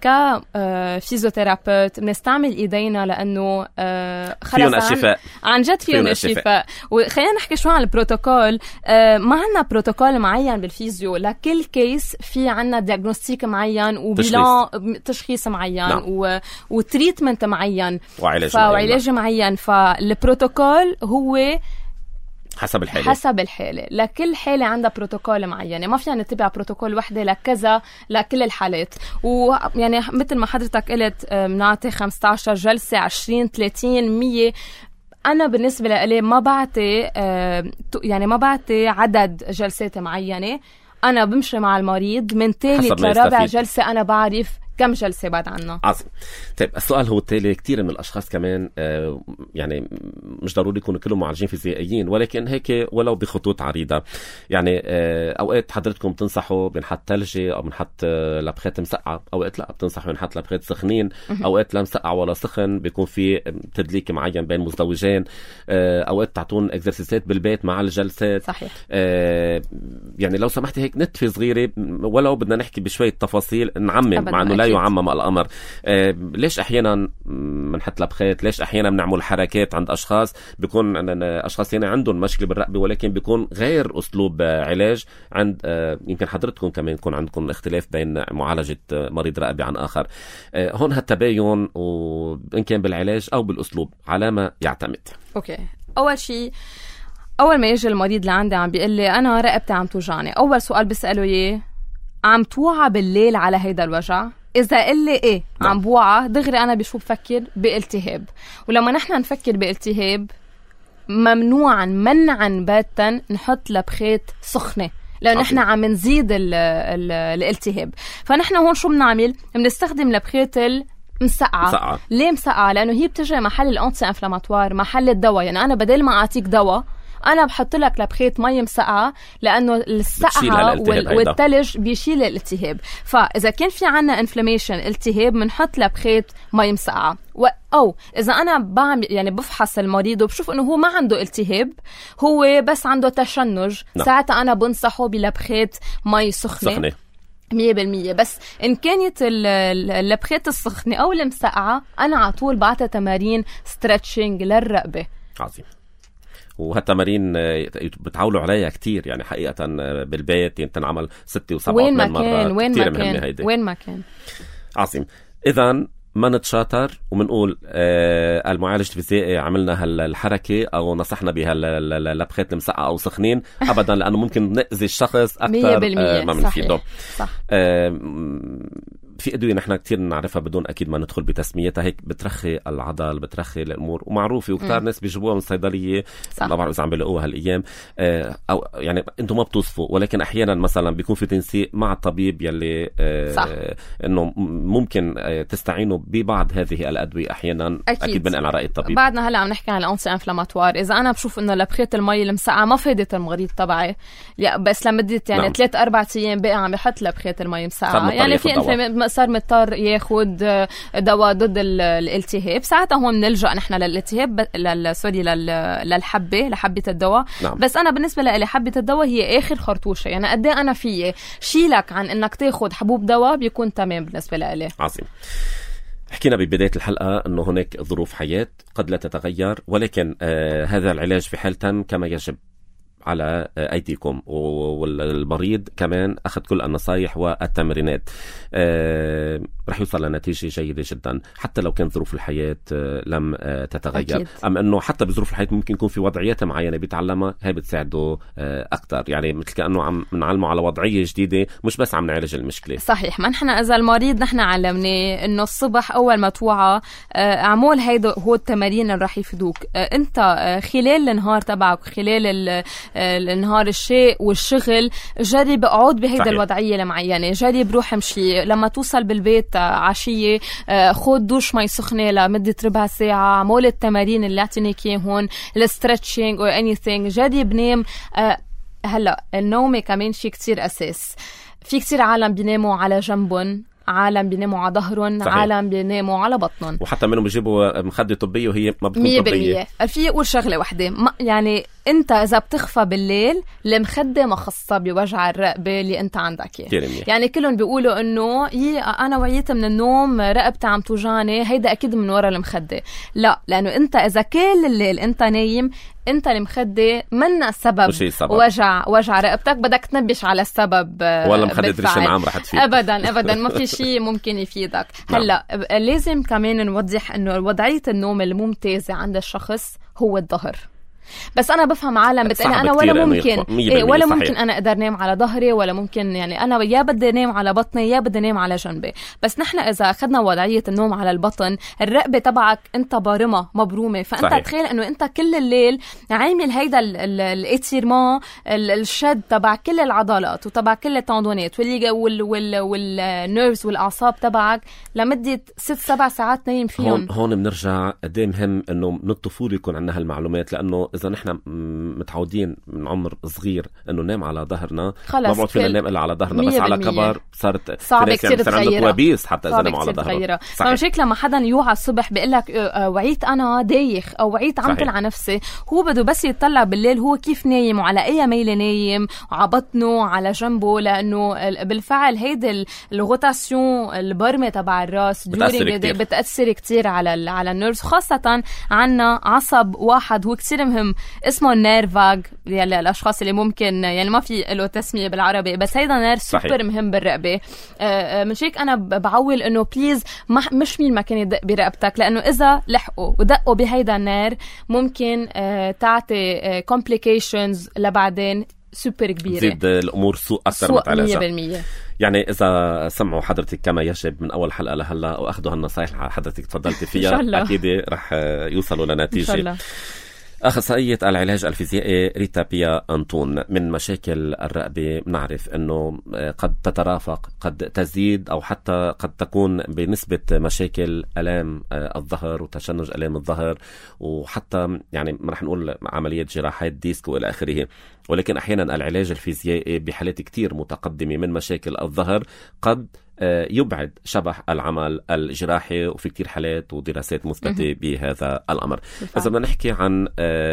كفيزيوثيرابيوت بنستعمل ايدينا لانه خلص الشفاء عن جد فيهم الشفاء. وخلينا نحكي شوي عن البروتوكول. ما عندنا بروتوكول معين بالفيزيو، لكل كيس في عندنا دياغنوستيك معين وبلان تشخيص معين. نعم. و وتريتمنت معين وعلاج معين. معين فالبروتوكول هو حسب الحالة حسب الحالة، لكل حالة عندها بروتوكول معين، ما فينا نتبع بروتوكول وحدة لكذا لكل الحالات. ويعني مثل ما حضرتك قلت بنعطي خمسة عشر جلسة، عشرين ثلاثين مية. أنا بالنسبة لي ما بعطي يعني ما بعطي عدد جلسات معينة، أنا بمشي مع المريض من ثالث لرابع جلسة أنا بعرف كم جلسة بعد عنا. عظيم. طيب السؤال هو التالي، كتير من الأشخاص كمان آه يعني مش ضروري يكونوا كلهم معالجين فيزيائيين، ولكن هيك ولو بخطوط عريضة. يعني آه أوقات حضرتكم بتنصحوا بنحط ثلجة أو بنحط آه لبخات مسقعة، أوقات لا بتنصحوا بنحط لبخات سخنين، أوقات لا مسقع ولا سخن، بيكون في تدليك معين بين مزدوجين، آه أوقات تعطون اكزرسيسات بالبيت مع الجلسات. صحيح. آه يعني لو سمحتي هيك نتفة صغيرة، ولو بدنا نحكي بشوية تفاصيل نعمم مع انه لا يعمم الامر. آه ليش احيانا بنحط لبخات، ليش احيانا بنعمل حركات عند اشخاص بيكون اشخاص هنا عندهم مشكله بالرقبه ولكن بيكون غير اسلوب آه علاج عند آه يمكن حضرتكم كمان يكون عندكم اختلاف بين معالجه آه مريض رقبه عن اخر. آه هون هالتباين وان كان بالعلاج او بالاسلوب على ما يعتمد. اوكي. اول شيء اول ما يجي المريض لعندي عم بيقول لي انا رقبتي عم توجعني، اول سؤال بساله اياه عم توعى بالليل على هيدا الوجع؟ إذا قال لي إيه عم بوعى، دغري أنا بشو بفكر؟ بالتهاب. ولما نحن نفكر بالتهاب ممنوعا منعا باتا نحط لبخات سخنة، لأن نحن عم نزيد ال ال الالتهاب. فنحن هون شو بنعمل؟ بنستخدم لبخات مسقعة. مسقعة. ليه مسقعة؟ لأنه هي بتجي محل الأنتي انفلاماتوار، محل الدواء. يعني أنا بدل ما أعطيك دواء أنا بحط لك لبخيت مي مسقعة، لأنه السقعة وال... والتلج بيشيل الالتهاب. فإذا كان في عنا انفلاميشن التهاب بنحط لبخيت مي مسقعة. و... أو إذا أنا بعمل يعني بفحص المريض وبشوف إنه هو ما عنده التهاب، هو بس عنده تشنج، نعم. ساعتها أنا بنصحه بلبخيت مي سخنة, سخنة. مية بالمية. بس إن كانت اللبخات السخنة أو المسقعة أنا على طول بعطي تمارين ستريتشنج للرقبة. عظيم. وهالتمارين بتعولوا عليها كتير يعني حقيقة بالبيت، يعني تنعمل ستة وسبعة وين ما كان وين ما كان وين ما كان. عظيم. إذن ما نتشاطر ومنقول آه المعالج الفيزيائي عملنا هالحركة أو نصحنا بها اللبخات المسقعة أو سخنين أبدا، لأنه ممكن نأذي الشخص أكثر آه ما منفيده. صح. آه في أدوية نحن كتير نعرفها بدون أكيد ما ندخل بتسميتها، هيك بترخي العضل بترخي الأمور ومعروفة، وكتار ناس بيجيبوها من الصيدلية، ما بعرف إذا عم بيلاقوها هالأيام آه أو يعني أنتم ما بتوصفوا، ولكن أحيانا مثلا بيكون في تنسيق مع الطبيب يلي آه إنه ممكن آه تستعينوا ببعض هذه الأدوية أحيانا. أكيد, أكيد بنقل على رأي الطبيب. بعدنا هلا عم نحكي عن الأنتي انفلاماتوار. إذا أنا بشوف إنه لبخيت المي المسقعة ما فادت المريض تبعي، بس لمدة يعني نعم. ثلاث أربع أيام بقى عم يحط لبخيت المي مسقعة، يعني في انفلام صار مضطر ياخد دواء ضد الالتهاب، ساعتها هون نلجأ نحن للالتهاب لل سوري للحبة لحبة الدواء. نعم. بس أنا بالنسبة لي حبة الدواء هي آخر خرطوشة، يعني قد ايه أنا فيه شيلك عن إنك تاخد حبوب دواء بيكون تمام بالنسبة لي. عظيم. حكينا ببداية الحلقة أنه هناك ظروف حياة قد لا تتغير، ولكن آه هذا العلاج في حال تم كما يجب على أيديكم، والمريض كمان أخذ كل النصايح والتمرينات آه رح يوصل لنتيجة جيدة جدا حتى لو كانت ظروف الحياة آه لم آه تتغير. أكيد. أم أنه حتى بظروف الحياة ممكن يكون في وضعيات معينة بيتعلمها هاي بتساعده آه أكتر، يعني مثل كأنه عم نعلمه على وضعية جديدة مش بس عم نعالج المشكلة. صحيح. ما نحن إذا المريض نحن علمناه إنه الصبح أول ما توعى آه أعمل هيدا هو التمارين اللي رح يفيدوك آه أنت آه خلال النهار تبعك، خلال النهار الشيء والشغل، جرب اقعد بهيدا الوضعية المعينة، جرب روح امشي، لما توصل بالبيت عشية خد دوش مي سخنة لمدة ربع ساعة، عمول التمارين اللي اعطينيك اياه هون، الستريتشنج او anything، جرب نام. هلا النوم كمان شيء كتير اساس. في كتير عالم بيناموا على جنبهم، عالم بيناموا على ظهرهم، عالم بيناموا على بطنهم، وحتى منهم بيجيبوا مخدة طبية وهي ما بتكون طبية. في يقول شغلة واحدة، يعني انت اذا بتخفى بالليل المخدة ما خصة بوجع الرقبة اللي انت عندك. يعني كلهم بيقولوا انه انا وعيت من النوم رقبتي عم توجعني، هيدا اكيد من ورا المخدة. لا، لانه انت اذا كل الليل انت نايم، انت المخدة من السبب وجع وجع رقبتك، بدك تنبش على السبب ولا مخدة ريش النعام رح تفيد. ابدا ابدا ما في شيء ممكن يفيدك. هلا لازم كمان نوضح انه وضعية النوم الممتازة عند الشخص هو الظهر. بس انا بفهم عالم بتقول انا ولا ممكن إيه ولا صحيح. ممكن انا اقدر نام على ظهري ولا ممكن يعني انا يا بدي نام على بطني يا بدي نام على جنبي. بس نحن اذا اخذنا وضعيه النوم على البطن الرقبه تبعك انت بارمه مبرومه فانت صحيح. تخيل انه انت كل الليل عامل هيدا الاتيرمون الشد تبع كل العضلات وتبع كل التندونات واللي وال وال والنيرفز والاعصاب تبعك لمده ست سبع ساعات نايم فيهم. هون هون بنرجع قد ايه مهم انه من الطفوله يكون عندنا هالمعلومات لانه اذا نحن متعودين من عمر صغير انه ننام على ظهرنا ما بعد فينا ننام الا على ظهرنا بس على كبر صارت صعب كثير يعني تغيرها كوابيس حتى اذا ننام على ظهرنا. فمشيك لما حدا يوعى الصبح بيقول لك وعيت انا دايخ او وعيت عم طلع على نفسي هو بده بس يطلع بالليل هو كيف نايم وعلى اي ميله نايم وعلى بطنه على جنبه لانه بالفعل هيدي الغوتاسيون البرمه تبع الراس بتاثر كثير على على النيرفز خاصه عنا عصب واحد هو كثير مهم اسمه النيرفاج يعني الاشخاص اللي ممكن يعني ما في له تسميه بالعربي بس هيدا نير سوبر مهم بالرقبه. من هيك انا بعول انه بليز مش مين ما كان يدق برقبتك لانه اذا لحقوا ودقوا بهيدا النير ممكن تعطي كومبليكيشنز لبعدين سوبر كبيره تزيد الامور سوء اكثر ما تعالجها مية بالمية. يعني إذا سمعوا حضرتك كما يجب من أول حلقة لهلا وأخذوا هالنصائح حضرتك تفضلتي فيها أكيد رح يوصلوا لنتيجة إن شاء الله. أخصائية العلاج الفيزيائي ريتا بيا أنطون من مشاكل الرقبة نعرف أنه قد تترافق قد تزيد أو حتى قد تكون بنسبة مشاكل ألام الظهر وتشنج ألام الظهر وحتى يعني ما رح نقول عملية جراحات ديسك وإلى آخره ولكن أحيانا العلاج الفيزيائي بحالات كتير متقدمة من مشاكل الظهر قد يبعد شبح العمل الجراحي وفي كتير حالات ودراسات مثبتة بهذا الأمر. إذا بدنا نحكي عن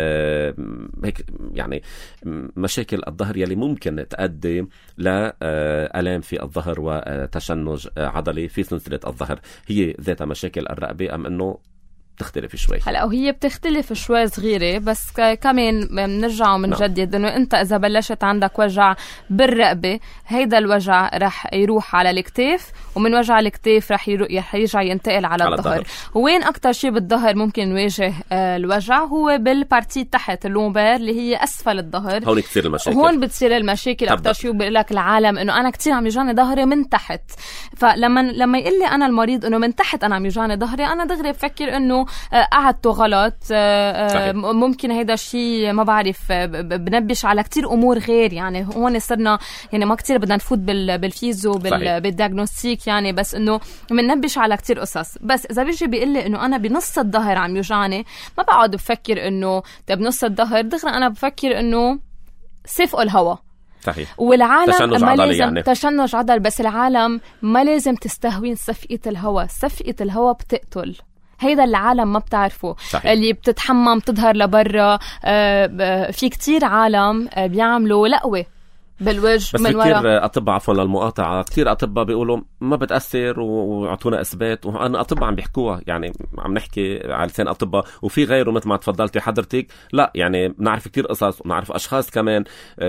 هيك يعني مشاكل الظهر يلي ممكن تؤدي لآلام في الظهر وتشنج عضلي في سلسلة الظهر هي ذات مشاكل الرقبة أم أنه تختلف شوي؟ هلا وهي بتختلف شوي صغيرة بس كمان بنرجع ومنجدد انه انت اذا بلشت عندك وجع بالرقبة هيدا الوجع رح يروح على الكتاف ومن وجع الكتاف رح يرجع ينتقل على, على الظهر. وين اكتر شيء بالظهر ممكن نواجه آه الوجع هو بالبارتي تحت اللومبير اللي هي اسفل الظهر. هون كثير المشاكل هون بتصير المشاكل اكتر شيء بيقول لك العالم انه انا كثير عم يجاني ظهري من تحت. فلما لما يقول لي انا المريض انه من تحت انا عم يجاني ظهري انا دغري بفكر انه قعدته غلط. صحيح. ممكن هيدا الشيء ما بعرف بنبش على كتير أمور غير يعني هون صرنا يعني ما كتير بدنا نفوت بالفيزو بالدياغنوستيك يعني بس إنه مننبش على كتير قصص. بس إذا بيجي بيقول لي إنه أنا بنص الظهر عم يوجعني ما بقعد بفكر إنه طب نص الظهر دغري أنا بفكر إنه سفق الهواء. صحيح. والعالم تشنج ما عضلي لازم يعني. تشنج عضل بس العالم ما لازم تستهوين صفقة الهواء. صفقة الهواء بتقتل. هيدا العالم ما بتعرفه. صحيح. اللي بتتحمم تظهر لبرا في كتير عالم بيعملوا لقوة بالوجه بس من ورا. بس كتير أطباء عفوا للمقاطعة كتير أطباء بيقولوا ما بتأثر ويعطونا إثبات وأنا أطباء عم بيحكوها يعني عم نحكي على لسان أطباء وفي غيره مثل ما تفضلتي حضرتك لا يعني بنعرف كتير قصص ونعرف أشخاص كمان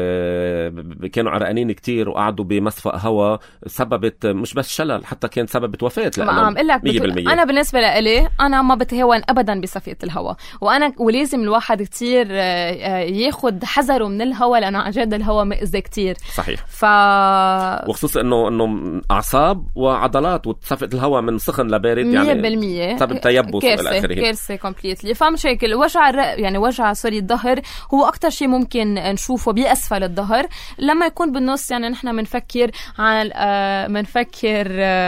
كانوا عرقانين كتير وقعدوا بمصفى هواء سببت مش بس شلل حتى كان سببت وفاة. ما عم قل لك أنا بالنسبة لإلي أنا ما بتهاون أبدا بصفية الهواء وأنا ولازم الواحد كتير ياخد حذره من الهواء لأنه عن جد الهواء مأذي كتير. صحيح. ف وخصوصا انه انه اعصاب وعضلات وتصفقة الهواء من سخن لبارد يعني مية بالمية سبب تيبس الى اخره. كارثه كومبليتلي. فمشاكل وجع الرق يعني وجع سوري الظهر هو اكثر شيء ممكن نشوفه باسفل الظهر لما يكون بالنص يعني نحن بنفكر عن بنفكر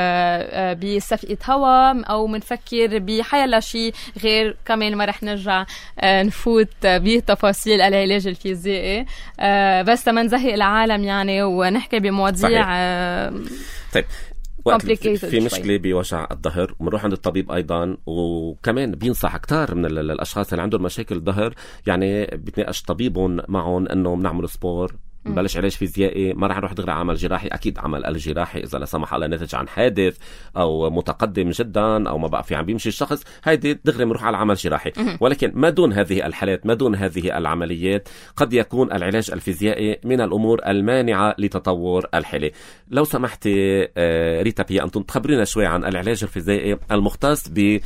بصفقة هواء او بنفكر بحيلا شيء غير. كمان ما رح نرجع نفوت بتفاصيل العلاج الفيزيائي بس لما نزهق العالم يعني ونحكي بمواضيع طيب في مشكلة بوجع الظهر ومنروح عند الطبيب أيضا وكمان بينصح كتار من الأشخاص اللي عندهم مشاكل الظهر يعني بتناقش طبيبهم معهم أنه بنعمل سبور بلش علاج فيزيائي ما رح نروح دغري عمل جراحي. أكيد عمل الجراحي إذا لا سمح الله نتج عن حادث أو متقدم جدا أو ما بقى في عم بيمشي الشخص، هيدي دغري بنروح على عمل جراحي. ولكن ما دون هذه الحالات، ما دون هذه العمليات، قد يكون العلاج الفيزيائي من الأمور المانعة لتطور الحالة. لو سمحتي ريتا بيا أنتم تخبرينا شوي عن العلاج الفيزيائي المختص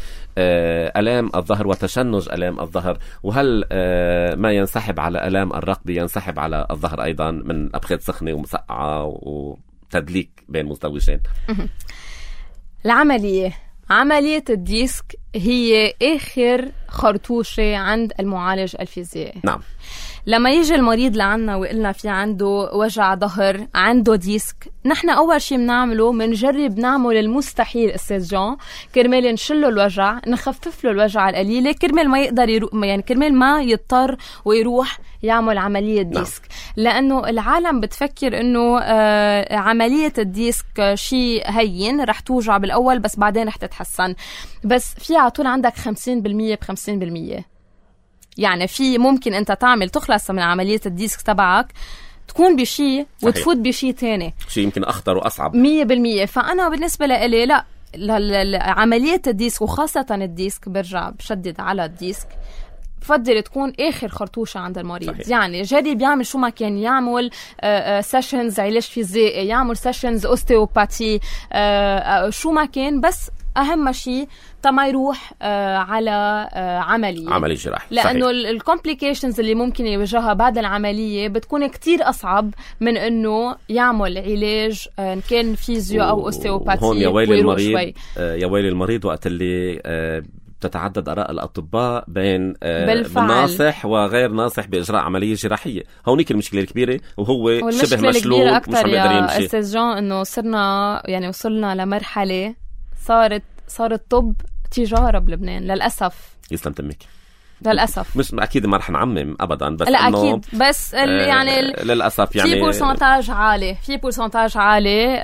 بآلام الظهر وتشنج آلام الظهر، وهل ما ينسحب على آلام الرقبة ينسحب على الظهر أيضا من أبخات سخنة ومسقعة وتدليك بين مزدوجين؟ العملية عملية الديسك هي آخر خرطوشة عند المعالج الفيزيائي. نعم. لما يجي المريض لعنا وقلنا في عنده وجع ظهر، عنده ديسك، نحن أول شيء بنعمله منجرب نعمل المستحيل أستاذ جان كرمال نشله الوجع، نخفف له الوجع القليلة كرمال ما يقدر يروح، يعني كرمال ما يضطر ويروح يعمل عملية ديسك. نعم. لأنه العالم بتفكر إنه آه عملية الديسك شيء هين، رح توجع بالأول بس بعدين رح تتحسن، بس في عطول عندك خمسين بالمية بخمسين بالمية. يعني في ممكن أنت تعمل تخلص من عملية الديسك تبعك تكون بشيء وتفوت بشيء تاني، شيء يمكن أخطر وأصعب مية بالمية. فأنا بالنسبة لي لا، عملية الديسك وخاصة الديسك برجع بشدد على الديسك، بفضل تكون آخر خرطوشة عند المريض. صحيح. يعني جرب يعمل شو ما كان، يعمل سيشنز علاج فيزيائي، يعمل سيشنز أوستيوباتي، شو ما كان، بس أهم شيء ما يروح آه على آه عملية عملية جراحي، لأنه الكومبليكيشنز اللي ممكن يواجهها بعد العملية بتكون كتير أصعب من أنه يعمل علاج آه كان فيزيو أو أوستيوباتي. هون يا ويلي المريض، آه يا ويلي المريض وقت اللي آه تتعدد آراء الأطباء بين ناصح وغير ناصح بإجراء عملية جراحية. هونيك المشكلة الكبيرة، وهو شبه مشلول مش عم يقدر يمشي. يا أستاذ جان إنه صرنا يعني وصلنا لمرحلة صارت صار الطب تجارة بلبنان للأسف. يسلم تمك. للأسف مش أكيد ما رح نعمم أبدا، بس لا أكيد، بس يعني للأسف يعني في بورسنتاج عالي في بورسنتاج عالي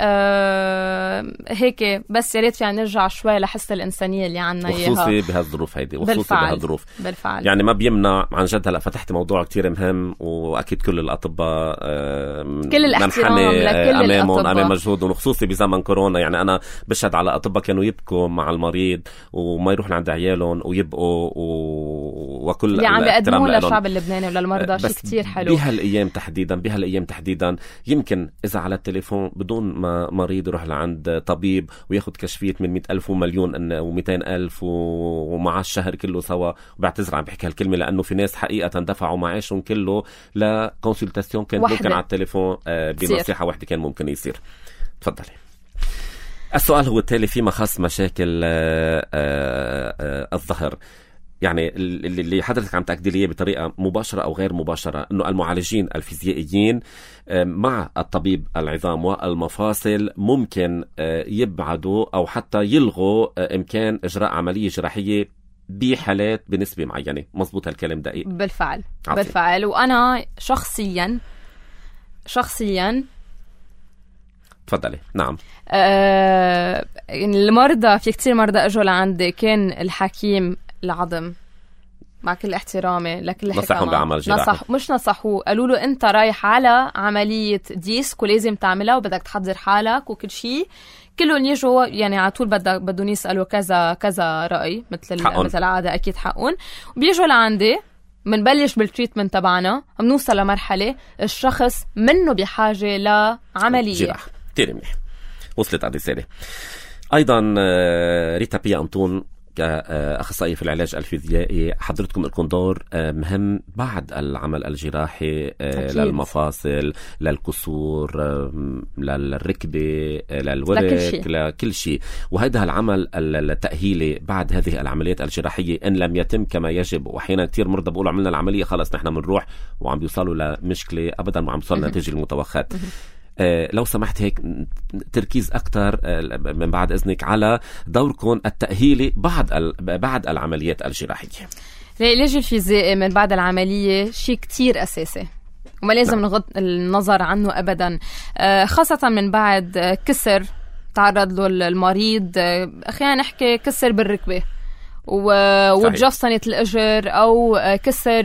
آه هيك، بس يا ريت يعني نرجع شوي لحس الإنسانية اللي عنا إياها، وخصوصي بهالظروف هيدي، وخصوصي بهالظروف بالفعل. يعني ما بيمنع عن جد. هلا فتحت موضوع كتير مهم، وأكيد كل الأطباء آه كل الاحترام لكل أمامهم أمام مجهودهم، وخصوصي بزمن كورونا. يعني أنا بشهد على أطباء كانوا يبكوا مع المريض وما يروحوا عند عيالهم ويبقوا و وكل اللي عم بيقدموه للشعب اللبناني وللمرضى شيء كتير حلو. بهالايام تحديدا بهالايام تحديدا يمكن اذا على التليفون بدون ما مريض يروح لعند طبيب وياخذ كشفيه من مئة ألف ومليون ومئتين ألف ومع الشهر كله سوا، وبعتذر عم بحكي هالكلمه لانه في ناس حقيقه دفعوا معاشهم كله لكونسلتاسيون كانت وحدة. ممكن على التليفون بنصيحه واحده كان ممكن يصير. تفضلي. السؤال هو التالي فيما خص مشاكل الظهر. يعني اللي حضرتك عم تأكد لي بطريقة مباشرة أو غير مباشرة أنه المعالجين الفيزيائيين مع الطبيب العظام والمفاصل ممكن يبعدوا أو حتى يلغوا إمكان إجراء عملية جراحية بحالات بنسبة معينة. مظبوط هالكلام دقيق؟ بالفعل عطي. بالفعل. وأنا شخصيا شخصيا تفضلي. نعم. أه المرضى، في كتير مرضى أجوا لعندي كان الحكيم العظم مع كل احترامي لكل نصحهم بعمل جراحي. نصح مش نصحوه، قالوا له انت رايح على عملية ديسك ولازم تعملها وبدك تحضر حالك وكل شيء. كلهم يجوا يعني على طول بدك بدهم يسألوا كذا كذا رأي مثل حقون. مثل العادة أكيد حقهم. وبيجوا لعندي منبلش بالتريتمنت تبعنا، بنوصل لمرحلة الشخص منه بحاجة لعملية جراحة. كتير منيح، وصلت الرسالة. أيضا ريتا بيا أنطون كأخصائي في العلاج الفيزيائي، حضرتكم لكم دور مهم بعد العمل الجراحي أكيد. للمفاصل، للكسور، للركبة، للورك، لكل شيء. وهذا العمل التأهيلي بعد هذه العمليات الجراحية إن لم يتم كما يجب، وأحيانا كتير مرضى بيقولوا عملنا العملية خلاص نحن بنروح وعم بيوصلوا لمشكلة أبدا وعم يوصلوا نتيجة المتوخات. آه لو سمحت هيك تركيز أكتر آه من بعد إذنك على دوركم التأهيلي بعد بعد العمليات الجراحية. العلاج الفيزيائي من بعد العملية شيء كتير أساسي وما لازم نعم. نغض النظر عنه أبدا، آه خاصة من بعد كسر تعرض له المريض. آه خلينا نحكي كسر بالركبة وتجفصنت الأجر أو كسر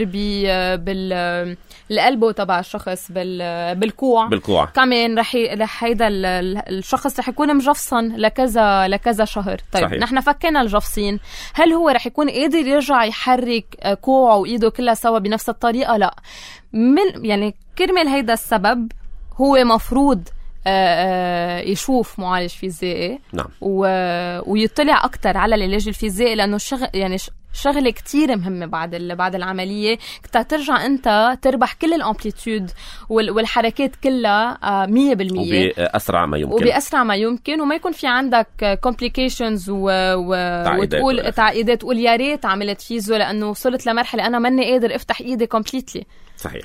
بال القلبه تبع الشخص بال بالكوع بالكوع كمان رح رح هيدا الشخص رح يكون مجفصن لكذا لكذا شهر. طيب صحيح. نحن فكينا الجفصين، هل هو رح يكون قادر يرجع يحرك كوعه وإيده كلها سوا بنفس الطريقة؟ لا. من يعني كرمال هيدا السبب هو مفروض يشوف معالج فيزيائي. نعم. ويطلع أكتر على العلاج الفيزيائي، لأنه شغل يعني شغله كتير مهمة بعد بعد العملية، كتا ترجع أنت تربح كل الأمبليتود والحركات كلها مية بالمية وبأسرع ما يمكن وبأسرع ما يمكن وما يكون في عندك complications و... و... وتقول تعقيدات تقول يا ريت عملت فيزو لأنه وصلت لمرحلة أنا ماني قادر أفتح إيدي completely. صحيح.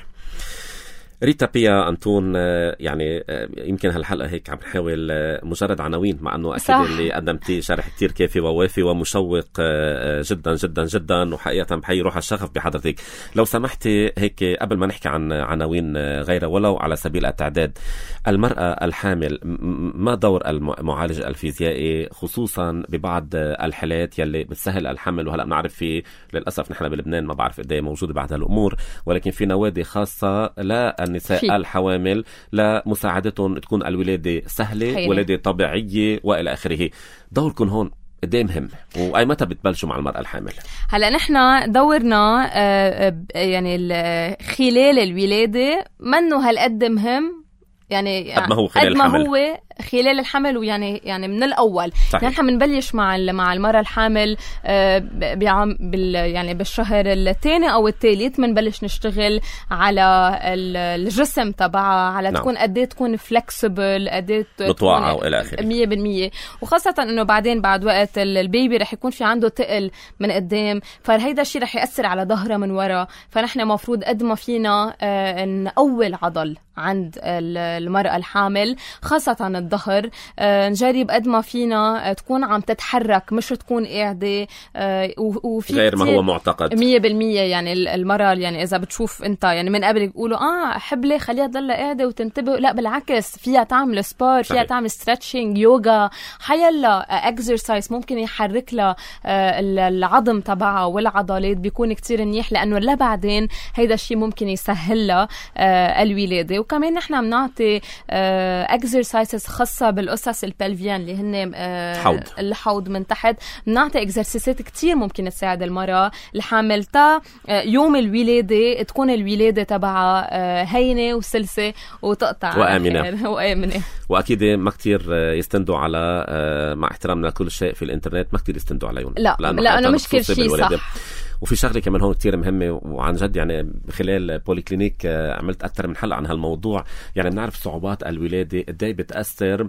ريتا بيا أنتون، يعني يمكن هالحلقة هيك عم نحاول مجرد عناوين، مع أنه أكيد اللي قدمتي شرح كتير كافي ووافي ومشوق جدا جدا جدا، وحقيقة بحي روح الشغف بحضرتك. لو سمحتي هيك قبل ما نحكي عن عناوين غيرها ولو على سبيل التعداد، المرأة الحامل ما دور المعالج الفيزيائي خصوصا ببعض الحالات يلي بتسهل الحمل؟ وهلأ بنعرف في للأسف نحن بلبنان ما بعرف قد ايه موجودة بعض هالأمور، ولكن في نوادي خاصة لا النساء في. الحوامل لمساعدتهم تكون الولادة سهلة حين. ولادة طبيعية وإلى آخره. دوركم هون قدام مهم، وأي متى بتبلشوا مع المرأة الحامل؟ هلأ نحن دورنا يعني خلال الولادة منه هالقد مهم، يعني قد ما هو خلال الحمل، ما هو خلال الحمل، ويعني يعني من الأول. نحن بنبلش مع مع المرأة الحامل بعم بال يعني بالشهر الثاني أو الثالث بنبلش نشتغل على الجسم تبعها، على نعم. تكون قديه تكون فلكسبل، قديه مطوعة وإلى آخره مية بالمية، وخاصة إنه بعدين بعد وقت البيبي رح يكون في عنده تقل من قدام، فهيدا الشيء رح يأثر على ظهره من ورا. فنحن مفروض قد ما فينا نقوي العضل عند المرأة الحامل خاصة الظهر، آه نجرب قد ما فينا آه تكون عم تتحرك مش تكون قاعدة، آه وفي غير ما هو معتقد مية بالمية. يعني المرأة يعني إذا بتشوف أنت يعني من قبل يقولوا آه حبلة خليها تضل قاعدة وتنتبه، لا بالعكس، فيها تعمل سبور، فيها تعمل ستريتشنج، يوغا، حيلا اكسرسايز ممكن يحرك لها آه العظم تبعها والعضلات، بيكون كتير منيح، لأنه لا بعدين هيدا الشيء ممكن يسهل لها آه الولادة. وكمان نحن بنعطي آه اكسرسايزز خاصة بالقصص البلفيان اللي هن حوض. الحوض من تحت، بنعطي اكسرسيسات كتير ممكن تساعد المرأة الحامل تا يوم الولادة تكون الولادة تبعها هينة وسلسة وتقطع وآمنة وآمنة. وأكيد ما كتير يستندوا على، مع احترامنا لكل شيء في الانترنت، ما كتير يستندوا عليهم، لا لأنه مش كل شيء صح. وفي شغله كمان هون كتير مهمه، وعن جد يعني خلال بوليكلينيك عملت اكثر من حلقه عن هالموضوع. يعني بنعرف صعوبات الولاده قد ايه بتاثر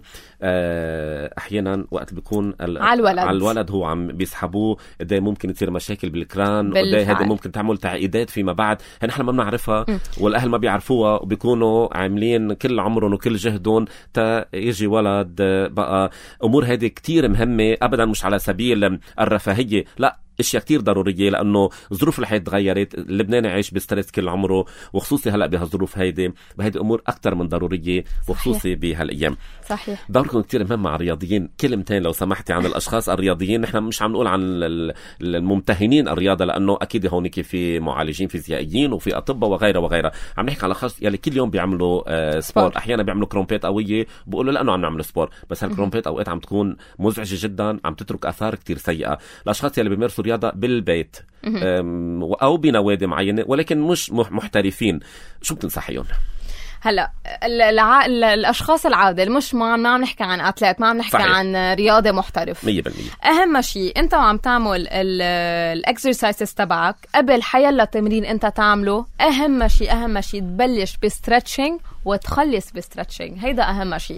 احيانا وقت بيكون على الولد على الولد هو عم بيسحبوه، قد ايه ممكن يصير مشاكل بالكران، قد ايه هذا ممكن تعمل تعقيدات فيما بعد. يعني احنا ما بنعرفها م. والاهل ما بيعرفوها، وبيكونوا عاملين كل عمرهم وكل جهدهم تا يجي ولد. بقى امور هذه كتير مهمه، ابدا مش على سبيل الرفاهيه، لا، اشياء كتير ضروريه، لانه ظروف الحياه تغيرت. اللبناني عايش بستريس كل عمره، وخصوصي هلا بهالظروف هيدي، بهيدي امور اكثر من ضروريه، وخصوصي بهالايام. صحيح. دوركم كتير مهم مع الرياضيين. كلمتين لو سمحتي عن الاشخاص الرياضيين. نحن مش عم نقول عن الممتهنين الرياضه، لانه اكيد هونيك في معالجين فيزيائيين وفي اطباء وغيره وغيره. عم نحكي على خاص يلي كل يوم بيعملوا آه سبور. احيانا بيعملوا كرومبات قويه، بيقولوا لانه عم نعمل سبور، بس هالكرومبات اوقات عم تكون مزعجه جدا، عم تترك اثار كتير سيئه. الاشخاص يلي بيمارسوا رياضه بالبيت او بنوادي معينه ولكن مش محترفين، شو بتنصحيهم؟ هلا الع... الاشخاص العادل، مش ما عم نحكي عن اتليت، ما عم نحكي صحيح. عن رياضه محترف. مية بالمية. اهم شيء انت وعم تعمل الاكسرسايزز تبعك قبل حيلا تمرين انت تعمله، اهم شيء اهم شيء تبلش بستريتشنج وتخلص بستريتشنج، هيدا اهم شيء.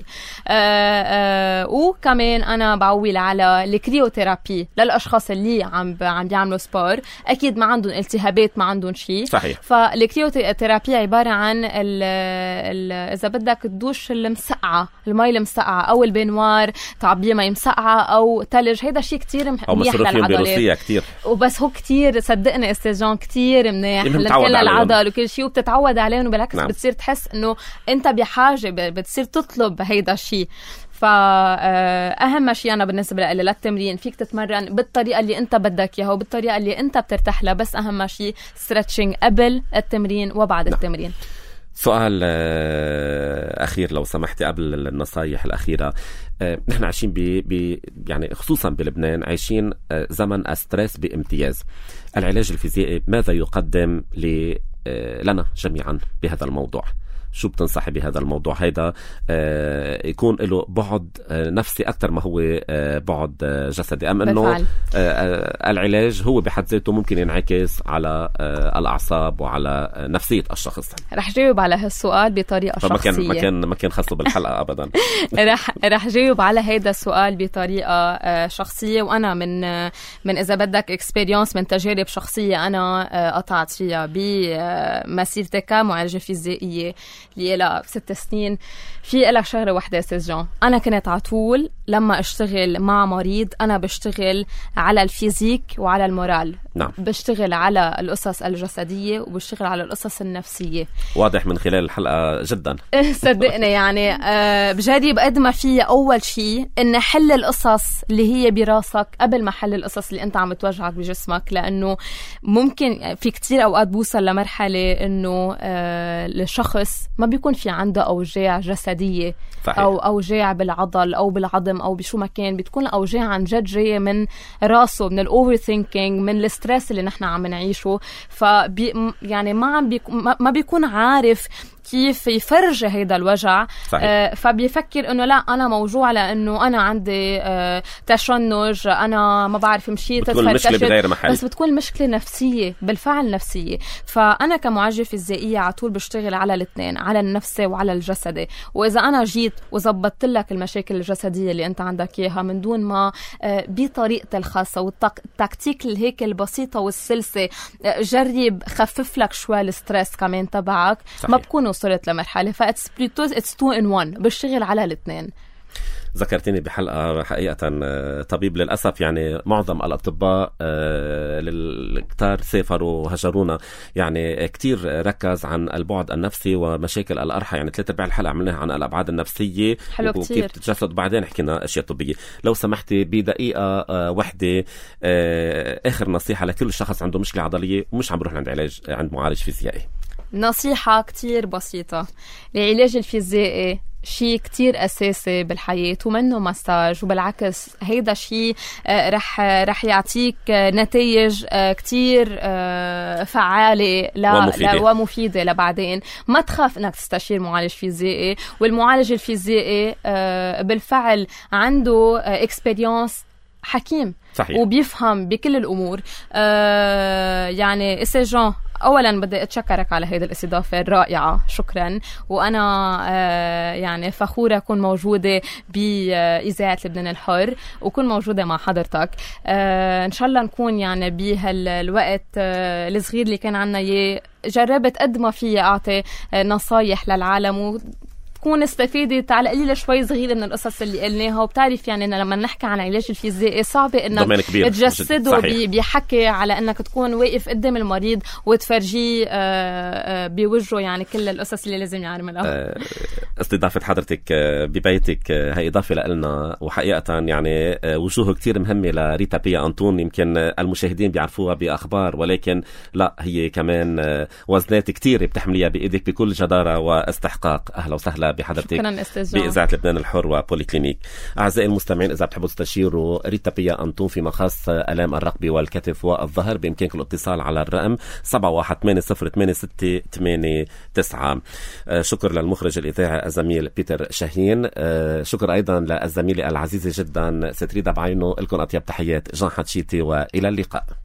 وكمان انا بعول على الكريوثيرابي للاشخاص اللي عم عم بيعملوا سبور، اكيد ما عندهم التهابات، ما عندهم شيء صحيح. فالكريوثيرابي عباره عن إذا بدك الدوش المسقعة، المي المسقعة أو البنوار تعبيه مي مسقعة أو تلج، هيدا شيء كتير منيح للعضلات كتير. وبس هو كتير صدقني استاذ كتير منيح لكل العضل وكل شيء، وبتتعود عليهم، وبالعكس نعم. بتصير تحس إنه أنت بحاجة، بتصير تطلب هيدا الشيء. ف فأهم شيء أنا بالنسبة لي للتمرين فيك تتمرن بالطريقة اللي أنت بدك إياها وبالطريقة اللي أنت بترتاح لها، بس أهم شيء ستريتشنج قبل التمرين وبعد لا. التمرين. سؤال أخير لو سمحتي قبل النصايح الأخيرة. نحن عايشين ب ب يعني خصوصا بلبنان عايشين زمن استرس بامتياز. العلاج الفيزيائي ماذا يقدم لنا جميعا بهذا الموضوع؟ شو بتنصحي بهذا الموضوع هيدا آه يكون له بعد آه نفسي أكتر ما هو آه بعد آه جسدي، أم أنه آه آه العلاج هو بحد ذاته ممكن ينعكس على آه الأعصاب وعلى آه نفسية الشخص؟ رح جاوب على هالسؤال بطريقة شخصية. ما كان ما كان ما كان خاصه بالحلقة أبدا. رح رح جاوب على هيدا السؤال بطريقة آه شخصية، وأنا من آه من إذا بدك إكسبيرينس من تجارب شخصية أنا آه قطعت فيها بمسيرتي كمعالجة فيزيائية اللي لها ست سنين. في لك شغله واحده سجان، انا كنت على طول لما اشتغل مع مريض انا بشتغل على الفيزيك وعلى المورال. نعم. بشتغل على القصص الجسديه وبشتغل على القصص النفسيه. واضح من خلال الحلقه جدا. صدقني يعني أه بجرب قد ما في. اول شيء ان حل القصص اللي هي براسك قبل ما حل القصص اللي انت عم بتوجعك بجسمك، لانه ممكن في كتير اوقات بوصل لمرحله انه أه الشخص ما بيكون في عنده اوجاع جسديه. صحيح. او اوجاع بالعضل او بالعظم او بشو ما كان، بتكون الاوجاع عن جد جايه من راسه، من الاوفر ثينكينج، من الستريس اللي نحن عم نعيشه. فبي يعني ما عم بيكون ما بيكون عارف كيف يفرج هيدا الوجع. آه فبيفكر انه لا انا موجوع لانه انا عندي آه تشنج، انا ما بعرف مشيت، بتكون المشكله بغير محل، بس بتكون المشكله نفسيه، بالفعل نفسيه. فانا كمعالجه فيزيائيه على طول بشتغل على الاثنين، على النفسي وعلى الجسدي. واذا انا جيت وزبطت لك المشاكل الجسديه اللي انت عندك اياها من دون ما آه بطريقتي الخاصه والتكتيك الهيك البسيطه والسلسه آه جرب خفف لك شوي الستريس كمان تبعك. صحيح. ما بكون وصلت لمرحلة فإتس بليتو إتس تو إن وان، بشتغل على الاثنين. ذكرتني بحلقة حقيقة طبيب للأسف يعني معظم الأطباء الكتار سافروا وهجرونا يعني كتير ركز عن البعد النفسي ومشاكل الأرحى، يعني ثلاثة أرباع الحلقة عملناها عن الأبعاد النفسية وكيف تتجسد، بعدين حكينا أشياء طبية. لو سمحتي بدقيقة واحدة آخر نصيحة لكل شخص عنده مشكلة عضلية ومش عم بروح عند علاج عند معالج فيزيائي. نصيحة كتير بسيطة، العلاج الفيزيائي شيء كتير أساسي بالحياة ومنه مساج، وبالعكس هيدا شيء رح رح يعطيك نتائج كتير فعالة ومفيدة. ومفيدة لبعدين. ما تخاف انك تستشير معالج فيزيائي، والمعالج الفيزيائي بالفعل عنده اكسبيرينس حكيم. صحيح. وبيفهم بكل الأمور. آه يعني إسجان، أولا بدي أتشكرك على هذه الاستضافة الرائعة، شكرا. وأنا آه يعني فخورة أكون موجودة بإذاعة لبنان الحر وكون موجودة مع حضرتك. آه إن شاء الله نكون يعني بهالوقت آه الصغير اللي كان عنا يه جربت قد ما فيه أعطي آه نصايح للعالم و تكون استفيدت على قليلة شوي صغيرة من القصص اللي قلناها. وبتعرف يعني إن لما نحكي عن علاج الفيزيائي صعبة إنك تجسده بيحكي على إنك تكون واقف قدام المريض وتفرجيه بوجهه يعني كل القصص اللي لازم يعملها. استضافة حضرتك ببيتك هي إضافة لنا، وحقيقة يعني وجوه كتير مهمة لريتا بيا أنطون. يمكن المشاهدين بيعرفوها بأخبار، ولكن لا، هي كمان وزنات كتير بتحمليها بإيدك بكل جدارة واستحقاق. أهلا وسهلا بحضرتك بإذاعة لبنان الحر وبوليكلينيك. أعزائي المستمعين، إذا بتحبوا تستشيروا ريتا بيا أنطون فيما خاص آلام الرقبة والكتف والظهر، بإمكانكم الاتصال على الرقم سبعة واحد ثمانية صفر ثمانية ستة ثمانية تسعة. شكر للمخرج الإذاعي الزميل بيتر شاهين. شكر أيضا للزميلة العزيزة جدا ستريدا بعينه. لكم أطيب تحيات جان حتشيتي، وإلى اللقاء.